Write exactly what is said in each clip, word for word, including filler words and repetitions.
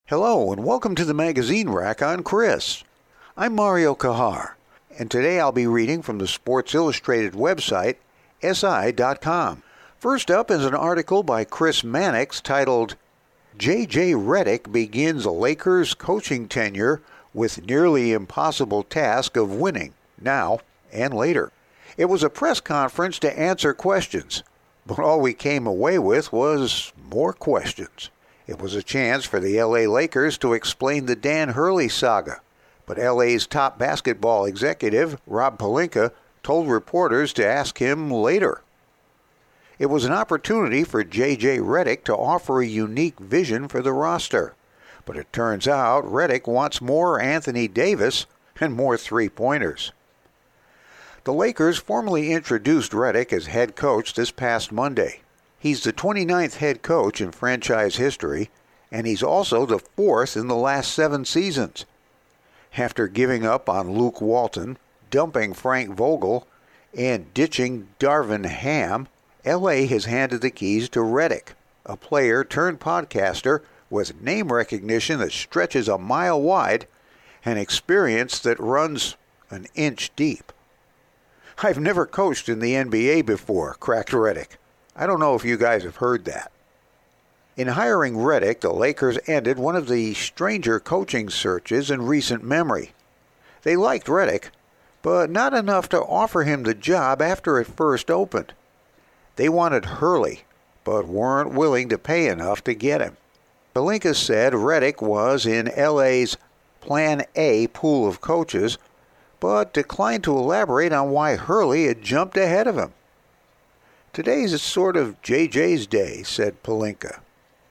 Hello and welcome to the Magazine Rack on Chris. I'm Mario Kahar, and today I'll be reading from the Sports Illustrated website, S I dot com. First up is an article by Chris Mannix titled, J J Redick Begins Lakers Coaching Tenure with Nearly Impossible Task of Winning, Now and Later. It was a press conference to answer questions, but all we came away with was more questions. It was a chance for the L A Lakers to explain the Dan Hurley saga, but L A's top basketball executive, Rob Pelinka, told reporters to ask him later. It was an opportunity for J J Redick to offer a unique vision for the roster, but it turns out Redick wants more Anthony Davis and more three-pointers. The Lakers formally introduced Redick as head coach this past Monday. He's the twenty-ninth head coach in franchise history, and he's also the fourth in the last seven seasons. After giving up on Luke Walton, dumping Frank Vogel, and ditching Darvin Ham, L A has handed the keys to Redick, a player turned podcaster with name recognition that stretches a mile wide and experience that runs an inch deep. I've never coached in the N B A before, cracked Redick. I don't know if you guys have heard that. In hiring Redick, the Lakers ended one of the stranger coaching searches in recent memory. They liked Redick, but not enough to offer him the job after it first opened. They wanted Hurley, but weren't willing to pay enough to get him. Pelinka said Redick was in L A's Plan A pool of coaches, but declined to elaborate on why Hurley had jumped ahead of him. Today's sort of J J's day, said Pelinka.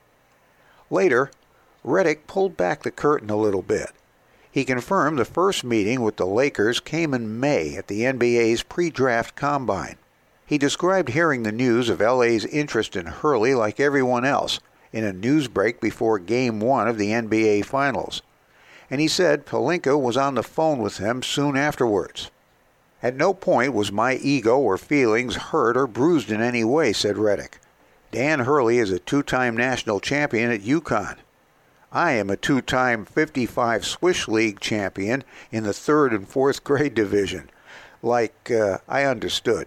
Later, Redick pulled back the curtain a little bit. He confirmed the first meeting with the Lakers came in May at the N B A's pre-draft combine. He described hearing the news of L A's interest in Hurley like everyone else in a news break before Game one of the N B A Finals. And he said Pelinka was on the phone with him soon afterwards. At no point was my ego or feelings hurt or bruised in any way, said Redick. Dan Hurley is a two-time national champion at UConn. I am a two-time fifty-five Swiss League champion in the third and fourth grade division. Like, uh, I understood.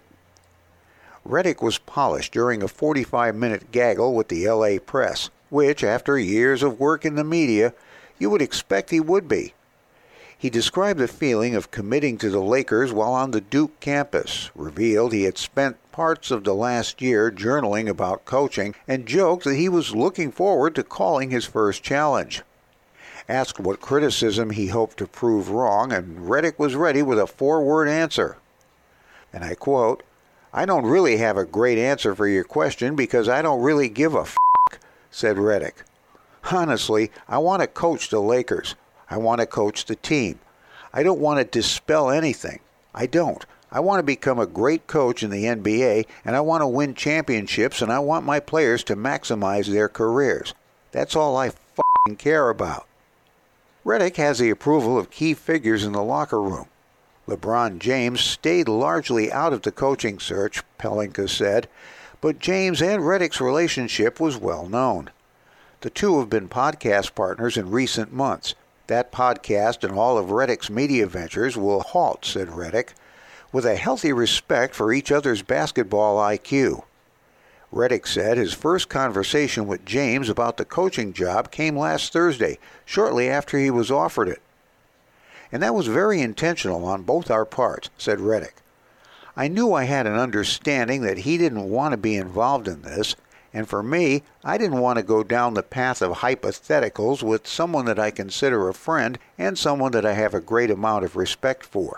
Redick was polished during a forty-five minute gaggle with the L A press, which, after years of work in the media, you would expect he would be. He described the feeling of committing to the Lakers while on the Duke campus, revealed he had spent parts of the last year journaling about coaching, and joked that he was looking forward to calling his first challenge. Asked what criticism he hoped to prove wrong, and Redick was ready with a four-word answer. And I quote, I don't really have a great answer for your question because I don't really give a f***, said Redick. Honestly, I want to coach the Lakers. I want to coach the team. I don't want to dispel anything. I don't. I want to become a great coach in the N B A, and I want to win championships, and I want my players to maximize their careers. That's all I f***ing care about. Redick has the approval of key figures in the locker room. LeBron James stayed largely out of the coaching search, Pelinka said, but James and Redick's relationship was well known. The two have been podcast partners in recent months. That podcast and all of Redick's media ventures will halt, said Redick, with a healthy respect for each other's basketball I Q. Redick said his first conversation with James about the coaching job came last Thursday, shortly after he was offered it. And that was very intentional on both our parts, said Redick. I knew I had an understanding that he didn't want to be involved in this, and for me, I didn't want to go down the path of hypotheticals with someone that I consider a friend and someone that I have a great amount of respect for.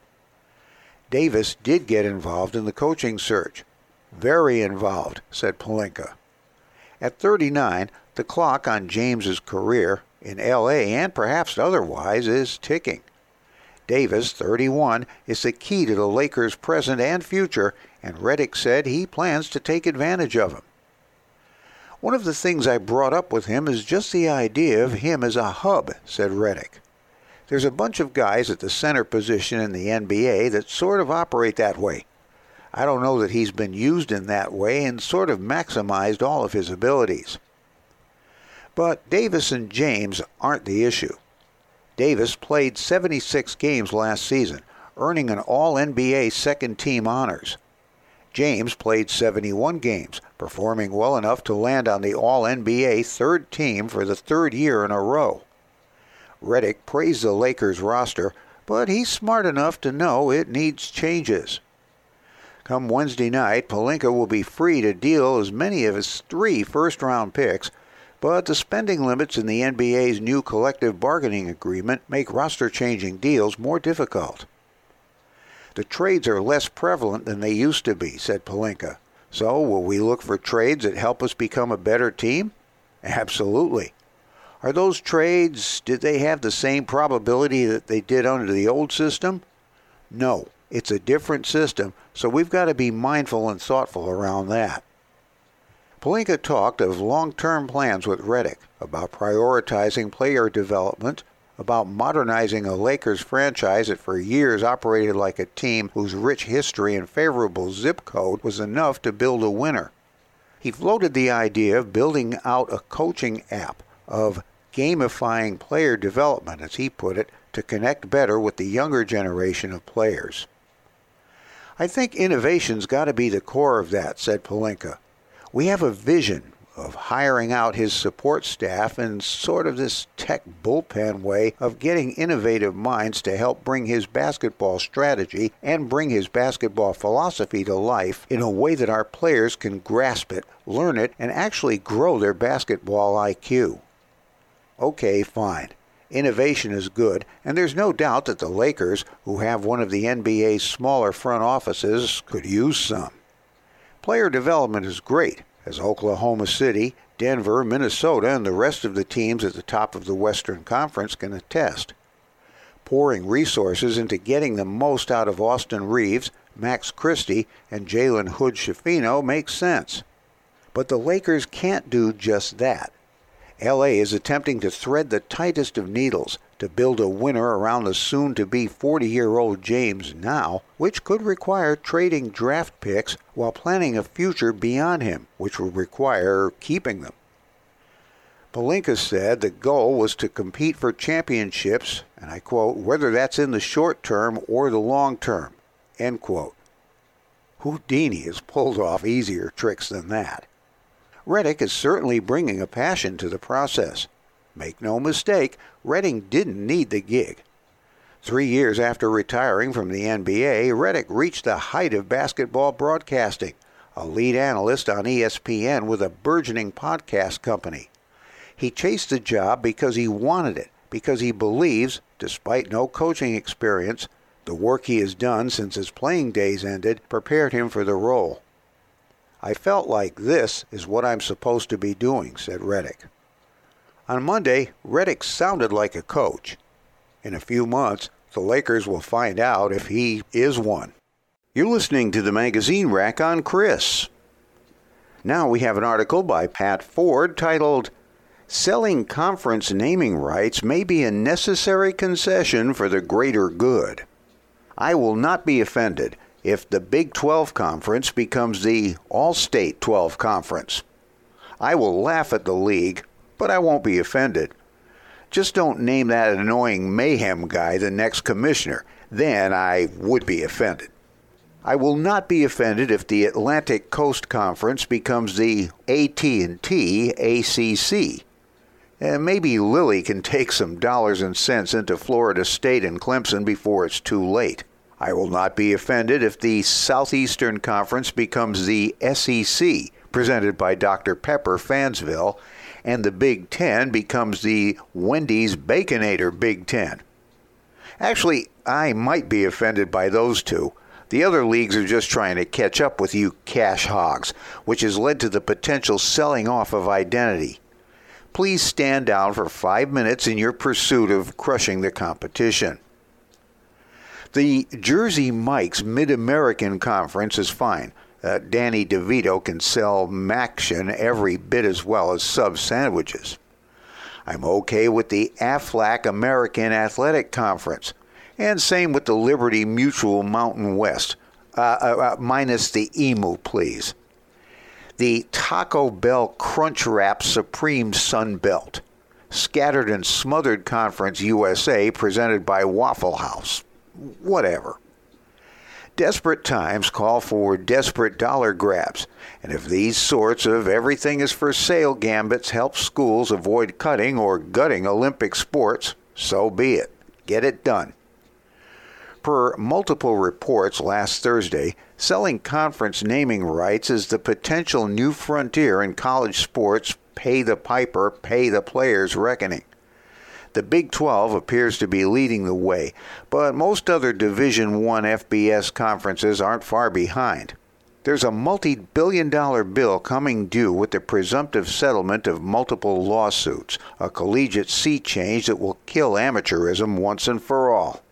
Davis did get involved in the coaching search. Very involved, said Pelinka. At thirty-nine, the clock on James's career, in L A and perhaps otherwise, is ticking. Davis, thirty-one, is the key to the Lakers' present and future, and Redick said he plans to take advantage of him. One of the things I brought up with him is just the idea of him as a hub, said Redick. There's a bunch of guys at the center position in the N B A that sort of operate that way. I don't know that he's been used in that way and sort of maximized all of his abilities. But Davis and James aren't the issue. Davis played seventy-six games last season, earning an All N B A second-team honors. James played seventy-one games, performing well enough to land on the All N B A third team for the third year in a row. Redick praised the Lakers roster, but he's smart enough to know it needs changes. Come Wednesday night, Pelinka will be free to deal as many of his three first-round picks, but the spending limits in the N B A's new collective bargaining agreement make roster-changing deals more difficult. The trades are less prevalent than they used to be, said Pelinka. So will we look for trades that help us become a better team? Absolutely. Are those trades, did they have the same probability that they did under the old system? No, it's a different system, so we've got to be mindful and thoughtful around that. Pelinka talked of long-term plans with Redick, about prioritizing player development, about modernizing a Lakers franchise that for years operated like a team whose rich history and favorable zip code was enough to build a winner. He floated the idea of building out a coaching app, of gamifying player development, as he put it, to connect better with the younger generation of players. I think innovation's got to be the core of that, said Pelinka. We have a vision of hiring out his support staff in sort of this tech bullpen way of getting innovative minds to help bring his basketball strategy and bring his basketball philosophy to life in a way that our players can grasp it, learn it, and actually grow their basketball I Q. Okay, fine. Innovation is good, and there's no doubt that the Lakers, who have one of the N B A's smaller front offices, could use some. Player development is great, as Oklahoma City, Denver, Minnesota, and the rest of the teams at the top of the Western Conference can attest. Pouring resources into getting the most out of Austin Reeves, Max Christie, and Jalen Hood-Schifino makes sense. But the Lakers can't do just that. L A is attempting to thread the tightest of needles to build a winner around the soon-to-be forty-year-old James now, which could require trading draft picks while planning a future beyond him, which would require keeping them. Pelinka said the goal was to compete for championships, and I quote, whether that's in the short term or the long term, end quote. Houdini has pulled off easier tricks than that. Redick is certainly bringing a passion to the process. Make no mistake, Redick didn't need the gig. Three years after retiring from the N B A, Redick reached the height of basketball broadcasting, a lead analyst on E S P N with a burgeoning podcast company. He chased the job because he wanted it, because he believes, despite no coaching experience, the work he has done since his playing days ended prepared him for the role. I felt like this is what I'm supposed to be doing, said Redick. On Monday, Redick sounded like a coach. In a few months, the Lakers will find out if he is one. You're listening to the Magazine Rack on Chris. Now we have an article by Pat Ford titled, Selling Conference Naming Rights May Be a Necessary Concession for the Greater Good. I will not be offended if the Big twelve Conference becomes the All-State twelve Conference. I will laugh at the league, but I won't be offended. Just don't name that annoying mayhem guy the next commissioner. Then I would be offended. I will not be offended if the Atlantic Coast Conference becomes the A T and T A C C. And maybe Lilly can take some dollars and cents into Florida State and Clemson before it's too late. I will not be offended if the Southeastern Conference becomes the S E C, presented by Doctor Pepper Fansville, and the Big Ten becomes the Wendy's Baconator Big Ten. Actually, I might be offended by those two. The other leagues are just trying to catch up with you cash hogs, which has led to the potential selling off of identity. Please stand down for five minutes in your pursuit of crushing the competition. The Jersey Mike's Mid-American Conference is fine. Uh, Danny DeVito can sell Maction every bit as well as sub sandwiches. I'm okay with the Aflac American Athletic Conference, and same with the Liberty Mutual Mountain West, uh, uh, uh, minus the E M U, please. the Taco Bell Crunchwrap Supreme Sun Belt. Scattered and Smothered Conference U S A presented by Waffle House. Whatever. Desperate times call for desperate dollar grabs, and if these sorts of everything is for sale gambits help schools avoid cutting or gutting Olympic sports, so be it. Get it done. Per multiple reports last Thursday, selling conference naming rights is the potential new frontier in college sports pay the piper, pay the players reckoning. The Big twelve appears to be leading the way, but most other Division one F B S conferences aren't far behind. There's a multi-billion dollar bill coming due with the presumptive settlement of multiple lawsuits, a collegiate sea change that will kill amateurism once and for all.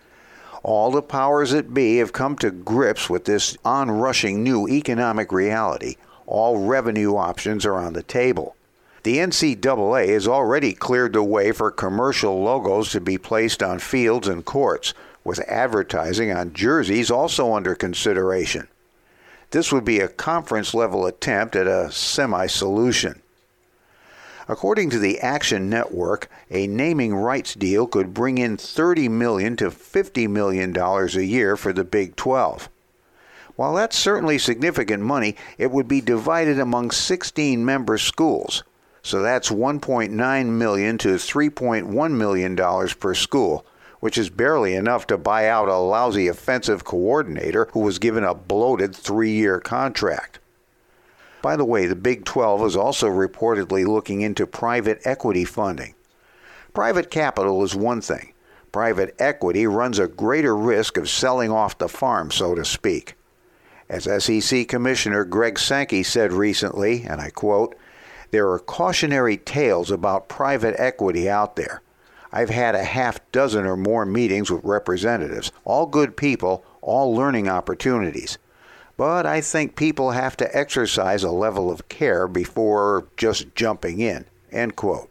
All the powers that be have come to grips with this onrushing new economic reality. All revenue options are on the table. The N C double A has already cleared the way for commercial logos to be placed on fields and courts, with advertising on jerseys also under consideration. This would be a conference-level attempt at a semi-solution. According to the Action Network, a naming rights deal could bring in thirty million dollars to fifty million dollars a year for the Big twelve. While that's certainly significant money, it would be divided among sixteen member schools. So that's one point nine million dollars to three point one million dollars per school, which is barely enough to buy out a lousy offensive coordinator who was given a bloated three-year contract. By the way, the Big twelve is also reportedly looking into private equity funding. Private capital is one thing. Private equity runs a greater risk of selling off the farm, so to speak. As S E C Commissioner Greg Sankey said recently, and I quote, "There are cautionary tales about private equity out there. I've had a half dozen or more meetings with representatives, all good people, all learning opportunities. But I think people have to exercise a level of care before just jumping in." End quote.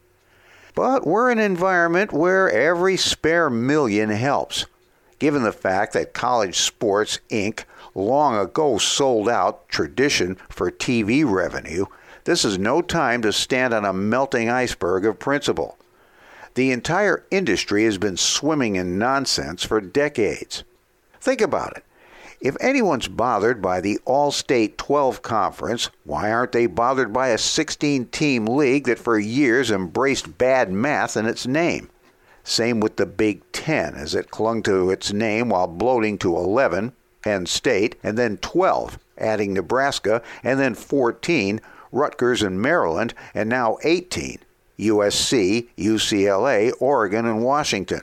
But we're in an environment where every spare million helps. Given the fact that College Sports, Incorporated long ago sold out tradition for T V revenue, this is no time to stand on a melting iceberg of principle. The entire industry has been swimming in nonsense for decades. Think about it. If anyone's bothered by the All-State twelve Conference, why aren't they bothered by a sixteen-team league that for years embraced bad math in its name? Same with the Big Ten, as it clung to its name while bloating to eleven, Penn State, and then twelve, adding Nebraska, and then fourteen, Rutgers and Maryland, and now eighteen, U S C, U C L A, Oregon, and Washington.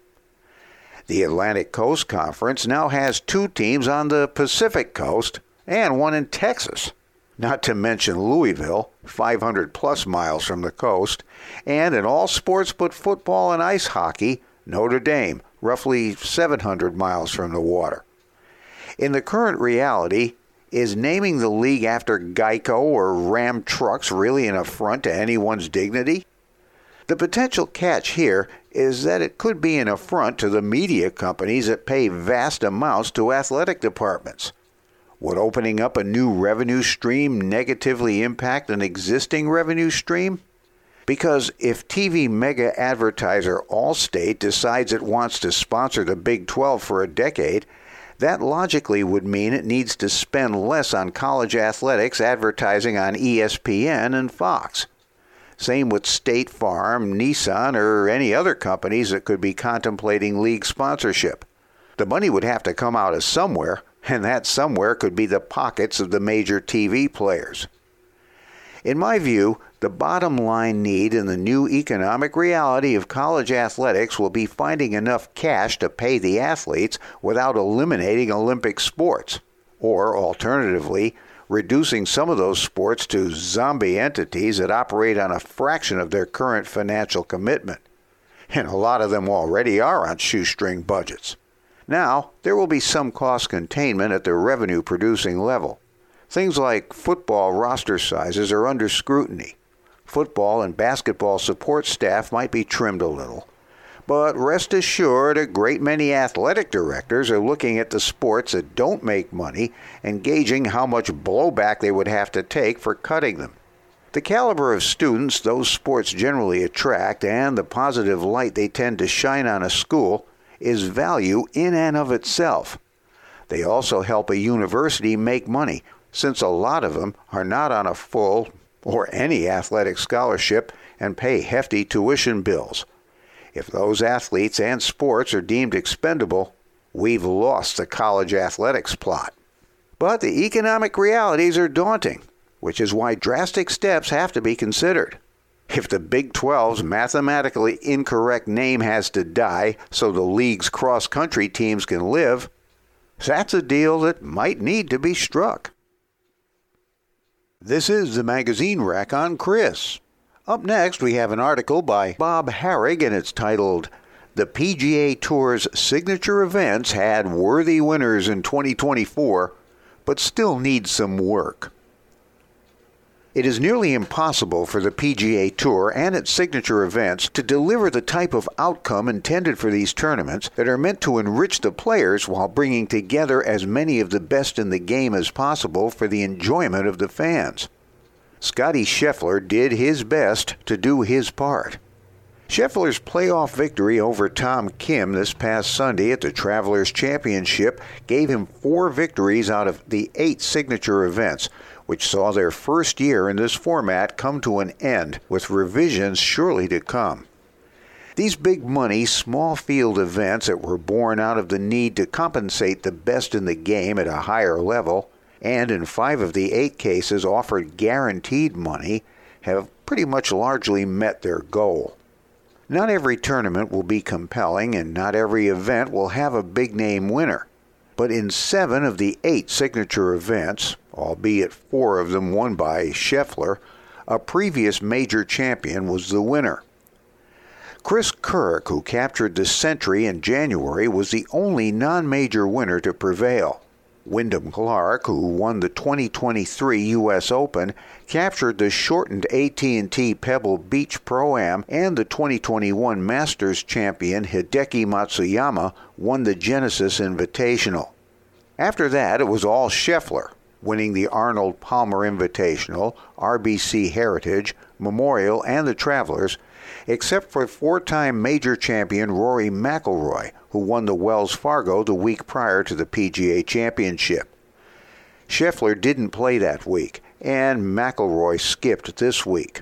The Atlantic Coast Conference now has two teams on the Pacific Coast and one in Texas, not to mention Louisville, five hundred plus miles from the coast, and in all sports but football and ice hockey, Notre Dame, roughly seven hundred miles from the water. In the current reality, is naming the league after Geico or Ram Trucks really an affront to anyone's dignity? The potential catch here is that it could be an affront to the media companies that pay vast amounts to athletic departments. Would opening up a new revenue stream negatively impact an existing revenue stream? Because if T V mega advertiser Allstate decides it wants to sponsor the Big twelve for a decade, that logically would mean it needs to spend less on college athletics advertising on E S P N and Fox. Same with State Farm, Nissan, or any other companies that could be contemplating league sponsorship. The money would have to come out of somewhere, and that somewhere could be the pockets of the major T V players. In my view, the bottom line need in the new economic reality of college athletics will be finding enough cash to pay the athletes without eliminating Olympic sports, or alternatively, reducing some of those sports to zombie entities that operate on a fraction of their current financial commitment. And a lot of them already are on shoestring budgets. Now, there will be some cost containment at the revenue-producing level. Things like football roster sizes are under scrutiny. Football and basketball support staff might be trimmed a little. But rest assured, a great many athletic directors are looking at the sports that don't make money and gauging how much blowback they would have to take for cutting them. The caliber of students those sports generally attract and the positive light they tend to shine on a school is value in and of itself. They also help a university make money, since a lot of them are not on a full or any athletic scholarship and pay hefty tuition bills. If those athletes and sports are deemed expendable, we've lost the college athletics plot. But the economic realities are daunting, which is why drastic steps have to be considered. If the Big twelve's mathematically incorrect name has to die so the league's cross-country teams can live, that's a deal that might need to be struck. This is the Magazine Rack on Chris. Up next, we have an article by Bob Harig, and it's titled, "The P G A Tour's Signature Events Had Worthy Winners in twenty twenty-four, but Still Need Some Work." It is nearly impossible for the P G A Tour and its signature events to deliver the type of outcome intended for these tournaments that are meant to enrich the players while bringing together as many of the best in the game as possible for the enjoyment of the fans. Scottie Scheffler did his best to do his part. Scheffler's playoff victory over Tom Kim this past Sunday at the Travelers Championship gave him four victories out of the eight signature events, which saw their first year in this format come to an end, with revisions surely to come. These big money, small field events that were born out of the need to compensate the best in the game at a higher level, and in five of the eight cases offered guaranteed money, have pretty much largely met their goal. Not every tournament will be compelling, and not every event will have a big-name winner. But in seven of the eight signature events, albeit four of them won by Scheffler, a previous major champion was the winner. Chris Kirk, who captured the Century in January, was the only non-major winner to prevail. Wyndham Clark, who won the twenty twenty-three U S Open, captured the shortened A T and T Pebble Beach Pro-Am, and the twenty twenty-one Masters champion Hideki Matsuyama won the Genesis Invitational. After that, it was all Scheffler, winning the Arnold Palmer Invitational, R B C Heritage, Memorial, and the Travelers, except for four-time major champion Rory McIlroy, who won the Wells Fargo the week prior to the P G A Championship. Scheffler didn't play that week, and McIlroy skipped this week.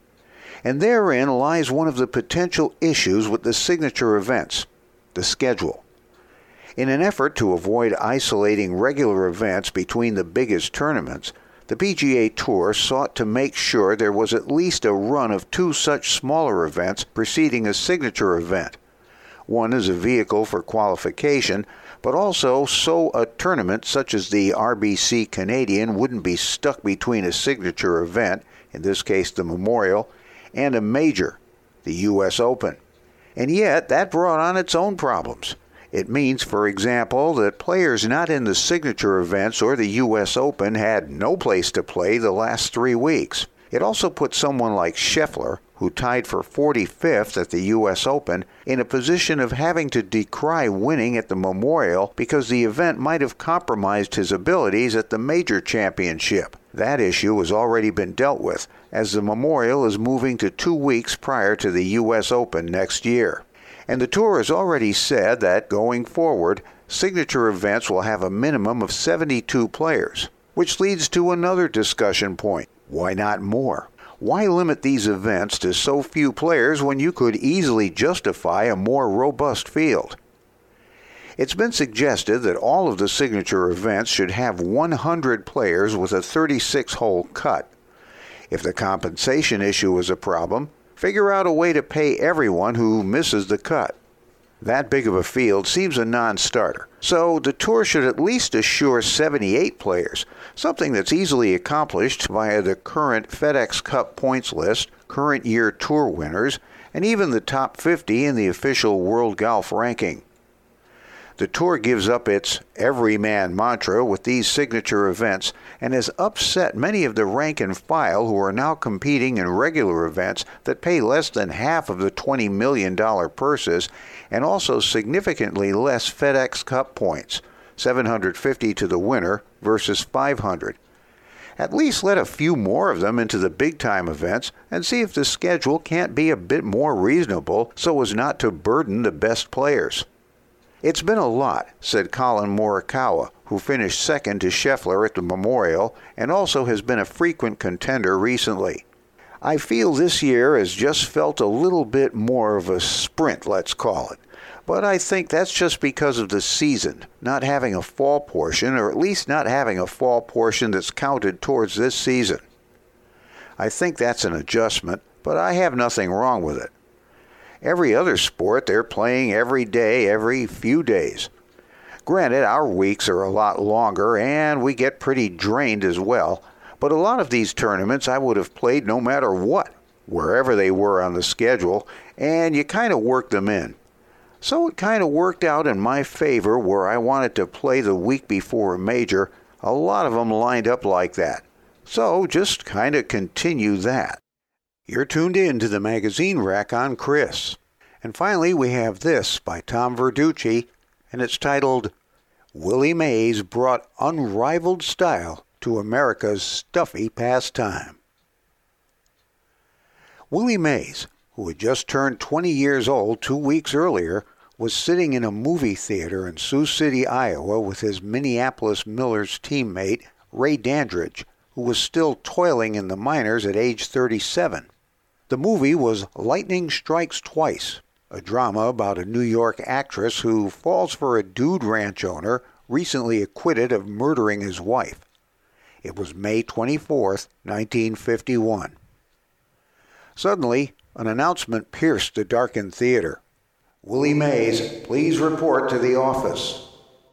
And therein lies one of the potential issues with the signature events, the schedule. In an effort to avoid isolating regular events between the biggest tournaments, the P G A Tour sought to make sure there was at least a run of two such smaller events preceding a signature event. One as a vehicle for qualification, but also so a tournament such as the R B C Canadian wouldn't be stuck between a signature event, in this case the Memorial, and a major, the U S Open. And yet that brought on its own problems. It means, for example, that players not in the signature events or the U S Open had no place to play the last three weeks. It also put someone like Scheffler, who tied for forty-fifth at the U S Open, in a position of having to decry winning at the Memorial because the event might have compromised his abilities at the major championship. That issue has already been dealt with, as the Memorial is moving to two weeks prior to the U S Open next year. And the Tour has already said that, going forward, signature events will have a minimum of seventy-two players, which leads to another discussion point. Why not more? Why limit these events to so few players when you could easily justify a more robust field? It's been suggested that all of the signature events should have one hundred players with a thirty-six hole cut. If the compensation issue is a problem, figure out a way to pay everyone who misses the cut. That big of a field seems a non-starter, so the Tour should at least assure seventy-eight players, something that's easily accomplished via the current FedEx Cup points list, current year Tour winners, and even the top fifty in the official World Golf ranking. The tour gives up its everyman mantra with these signature events and has upset many of the rank and file who are now competing in regular events that pay less than half of the twenty million dollars purses and also significantly less FedEx Cup points, seven hundred fifty to the winner versus five hundred. At least let a few more of them into the big-time events and see if the schedule can't be a bit more reasonable so as not to burden the best players. It's been a lot, said Colin Morikawa, who finished second to Scheffler at the Memorial and also has been a frequent contender recently. I feel this year has just felt a little bit more of a sprint, let's call it. But I think that's just because of the season, not having a fall portion, or at least not having a fall portion that's counted towards this season. I think that's an adjustment, but I have nothing wrong with it. Every other sport, they're playing every day, every few days. Granted, our weeks are a lot longer, and we get pretty drained as well, but a lot of these tournaments I would have played no matter what, wherever they were on the schedule, and you kind of work them in. So it kind of worked out in my favor where I wanted to play the week before a major. A lot of them lined up like that. So just kind of continue that. You're tuned in to the magazine rack on Chris. And finally, we have this by Tom Verducci, and it's titled, Willie Mays Brought Unrivaled Style to America's Stuffy Pastime. Willie Mays, who had just turned twenty years old two weeks earlier, was sitting in a movie theater in Sioux City, Iowa, with his Minneapolis Millers teammate, Ray Dandridge, who was still toiling in the minors at age thirty-seven. The movie was Lightning Strikes Twice, a drama about a New York actress who falls for a dude ranch owner recently acquitted of murdering his wife. It was May twenty-fourth, nineteen fifty-one. Suddenly, an announcement pierced the darkened theater. Willie Mays, please report to the office.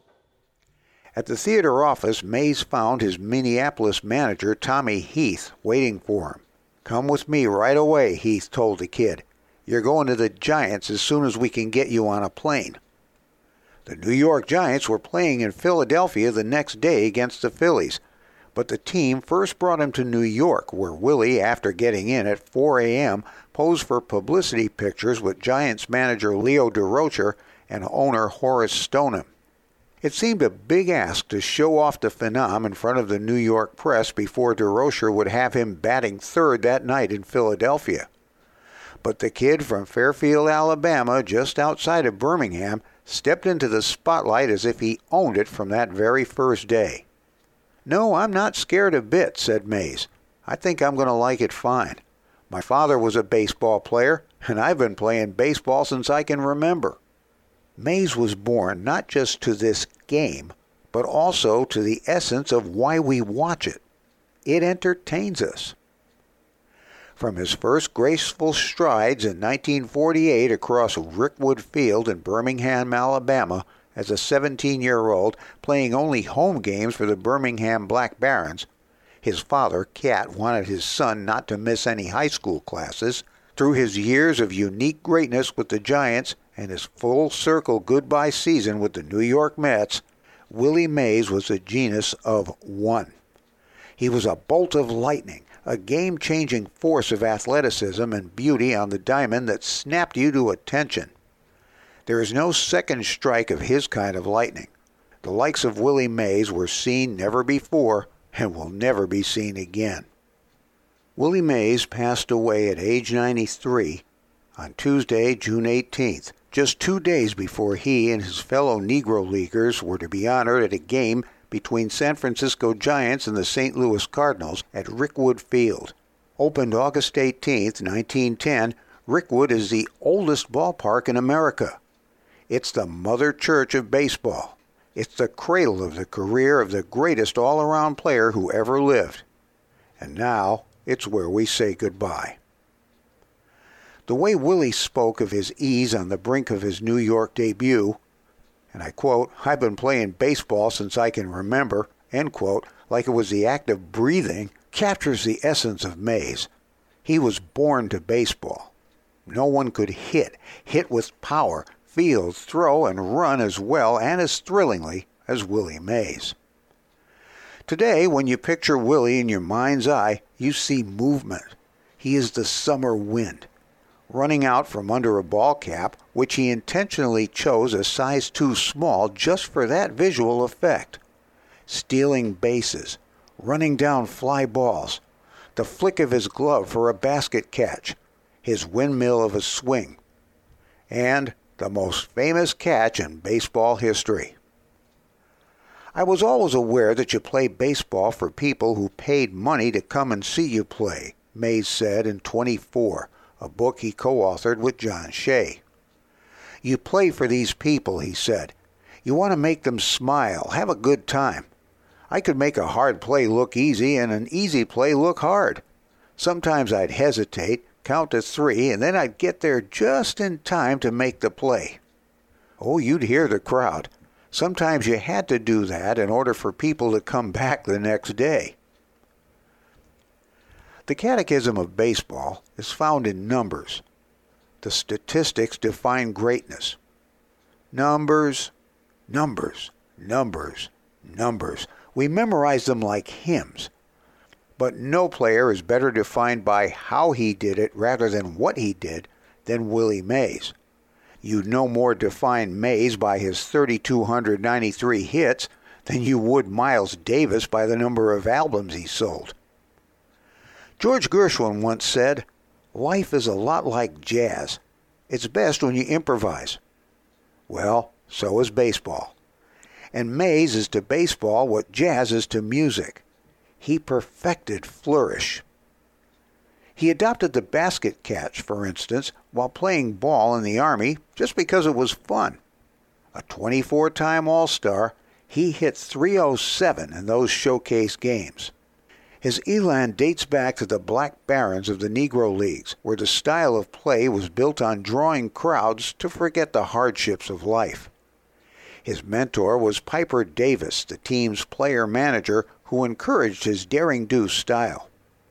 At the theater office, Mays found his Minneapolis manager, Tommy Heath, waiting for him. Come with me right away, Heath told the kid. You're going to the Giants as soon as we can get you on a plane. The New York Giants were playing in Philadelphia the next day against the Phillies, but the team first brought him to New York, where Willie, after getting in at four a.m., posed for publicity pictures with Giants manager Leo Durocher and owner Horace Stoneham. It seemed a big ask to show off the phenom in front of the New York press before Durocher would have him batting third that night in Philadelphia. But the kid from Fairfield, Alabama, just outside of Birmingham, stepped into the spotlight as if he owned it from that very first day. No, I'm not scared a bit, said Mays. I think I'm going to like it fine. My father was a baseball player, and I've been playing baseball since I can remember. Mays was born not just to this game, but also to the essence of why we watch it. It entertains us. From his first graceful strides in nineteen forty-eight across Rickwood Field in Birmingham, Alabama, as a seventeen-year-old playing only home games for the Birmingham Black Barons, his father, Cat, wanted his son not to miss any high school classes, through his years of unique greatness with the Giants and his full-circle goodbye season with the New York Mets, Willie Mays was a genus of one. He was a bolt of lightning, a game-changing force of athleticism and beauty on the diamond that snapped you to attention. There is no second strike of his kind of lightning. The likes of Willie Mays were seen never before and will never be seen again. Willie Mays passed away at age ninety-three on Tuesday, June eighteenth, just two days before he and his fellow Negro Leaguers were to be honored at a game between San Francisco Giants and the Saint Louis Cardinals at Rickwood Field. Opened August eighteenth, nineteen ten, Rickwood is the oldest ballpark in America. It's the mother church of baseball. It's the cradle of the career of the greatest all-around player who ever lived. And now, it's where we say goodbye. The way Willie spoke of his ease on the brink of his New York debut, and I quote, I've been playing baseball since I can remember, end quote, like it was the act of breathing, captures the essence of Mays. He was born to baseball. No one could hit, hit with power, field, throw, and run as well and as thrillingly as Willie Mays. Today, when you picture Willie in your mind's eye, you see movement. He is the summer wind, running out from under a ball cap, which he intentionally chose a size too small just for that visual effect. Stealing bases, running down fly balls, the flick of his glove for a basket catch, his windmill of a swing, and the most famous catch in baseball history. I was always aware that you play baseball for people who paid money to come and see you play, Mays said in twenty-four, a book he co-authored with John Shea. You play for these people, he said. You want to make them smile, have a good time. I could make a hard play look easy and an easy play look hard. Sometimes I'd hesitate, count to three, and then I'd get there just in time to make the play. Oh, you'd hear the crowd. Sometimes you had to do that in order for people to come back the next day. The catechism of baseball is found in numbers. The statistics define greatness. Numbers, numbers, numbers, numbers. We memorize them like hymns. But no player is better defined by how he did it rather than what he did than Willie Mays. You'd no more define Mays by his three thousand two hundred ninety-three hits than you would Miles Davis by the number of albums he sold. George Gershwin once said, "Life is a lot like jazz. It's best when you improvise." Well, so is baseball. And Mays is to baseball what jazz is to music. He perfected flourish. He adopted the basket catch, for instance, while playing ball in the Army just because it was fun. A twenty-four-time All-Star, he hit three oh seven in those showcase games. His elan dates back to the Black Barons of the Negro Leagues, where the style of play was built on drawing crowds to forget the hardships of life. His mentor was Piper Davis, the team's player-manager, who encouraged his daring-do style.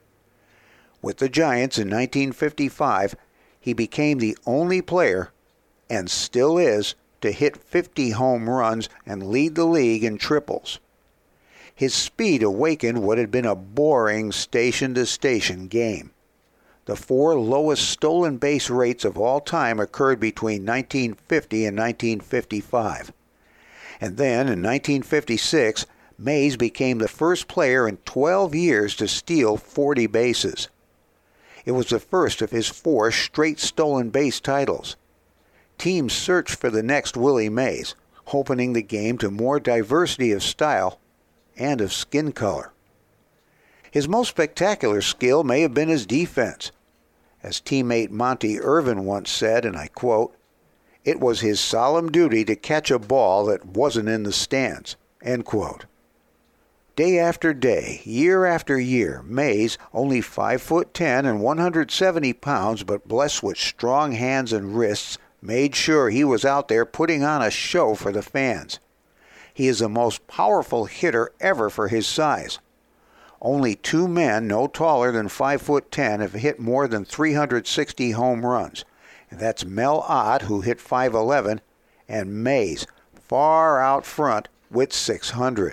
With the Giants in nineteen fifty-five, he became the only player, and still is, to hit fifty home runs and lead the league in triples. His speed awakened what had been a boring station-to-station game. The four lowest stolen base rates of all time occurred between nineteen fifty and nineteen fifty-five. And then, in nineteen fifty-six, Mays became the first player in twelve years to steal forty bases. It was the first of his four straight stolen base titles. Teams searched for the next Willie Mays, opening the game to more diversity of style and of skin color. His most spectacular skill may have been his defense. As teammate Monty Irvin once said, and I quote, "It was his solemn duty to catch a ball that wasn't in the stands," end quote. Day after day, year after year, Mays, only five foot ten and one hundred seventy pounds, but blessed with strong hands and wrists, made sure he was out there putting on a show for the fans. He is the most powerful hitter ever for his size. Only two men no taller than five foot ten have hit more than three hundred sixty home runs. And that's Mel Ott, who hit five eleven, and Mays, far out front with six hundred.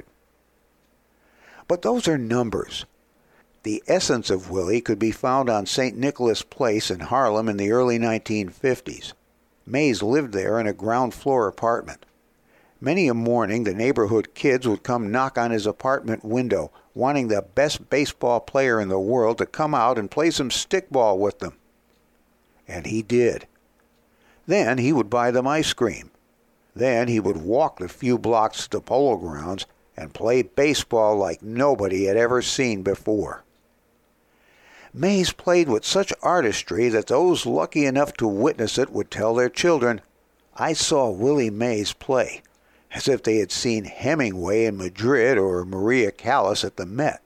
But those are numbers. The essence of Willie could be found on Saint Nicholas Place in Harlem in the early nineteen fifties. Mays lived there in a ground-floor apartment. Many a morning, the neighborhood kids would come knock on his apartment window, wanting the best baseball player in the world to come out and play some stickball with them. And he did. Then he would buy them ice cream. Then he would walk the few blocks to the Polo Grounds and play baseball like nobody had ever seen before. Mays played with such artistry that those lucky enough to witness it would tell their children, "I saw Willie Mays play," as if they had seen Hemingway in Madrid or Maria Callas at the Met.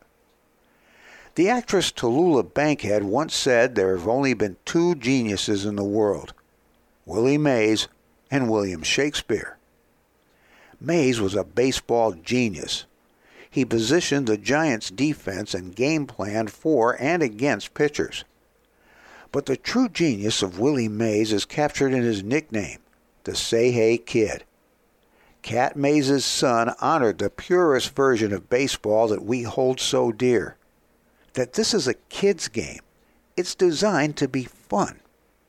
The actress Tallulah Bankhead once said there have only been two geniuses in the world, Willie Mays and William Shakespeare. Mays was a baseball genius. He positioned the Giants' defense and game planned for and against pitchers. But the true genius of Willie Mays is captured in his nickname, the Say Hey Kid. Cat Mays' son honored the purest version of baseball that we hold so dear. That this is a kid's game. It's designed to be fun.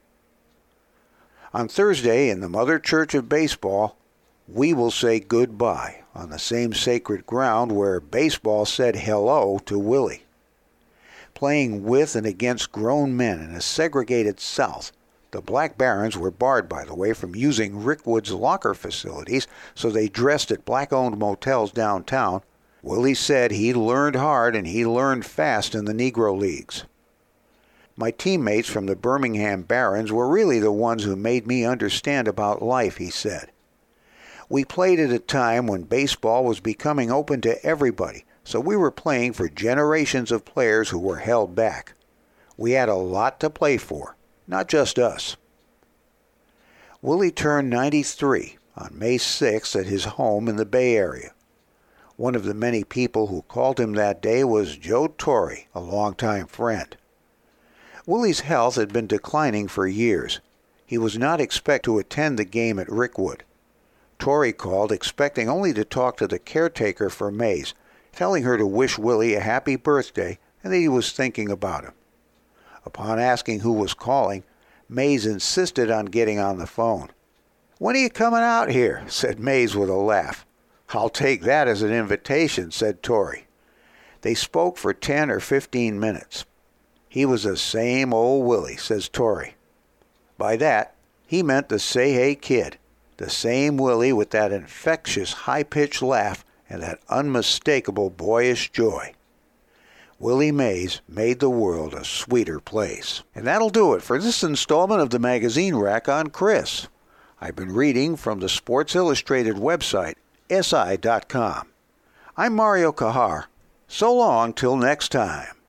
On Thursday, in the Mother Church of Baseball, we will say goodbye on the same sacred ground where baseball said hello to Willie. Playing with and against grown men in a segregated South, the Black Barons were barred, by the way, from using Rickwood's locker facilities, so they dressed at black-owned motels downtown. Willie said he learned hard and he learned fast in the Negro Leagues. My teammates from the Birmingham Barons were really the ones who made me understand about life, he said. We played at a time when baseball was becoming open to everybody, so we were playing for generations of players who were held back. We had a lot to play for, not just us. Willie turned ninety-three on May sixth at his home in the Bay Area. One of the many people who called him that day was Joe Torre, a longtime friend. Willie's health had been declining for years. He was not expected to attend the game at Rickwood. Torre called expecting only to talk to the caretaker for Mays, telling her to wish Willie a happy birthday and that he was thinking about him. Upon asking who was calling, Mays insisted on getting on the phone. "When are you coming out here?" said Mays with a laugh. "I'll take that as an invitation," said Torre. They spoke for ten or fifteen minutes. He was the same old Willie, says Torre. By that, he meant the Say Hey Kid, the same Willie with that infectious high-pitched laugh and that unmistakable boyish joy. Willie Mays made the world a sweeter place. And that'll do it for this installment of the Magazine Rack on Chris. I've been reading from the Sports Illustrated website, S I dot com. I'm Mario Kahar. So long till next time.